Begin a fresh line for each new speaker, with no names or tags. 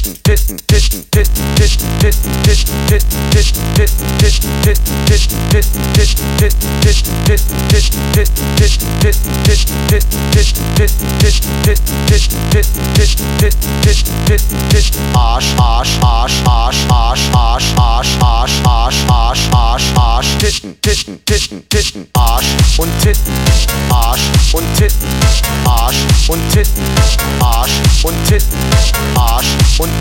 Arsch, Arsch, Arsch, Arsch, Arsch, Arsch, Arsch, Arsch, Arsch, Arsch, Arsch, Arsch, Titten, Titten, Titten, Titten, Arsch und Titten, Arsch und Titten, Arsch und Titten, Arsch und Titten, Arsch und Titten.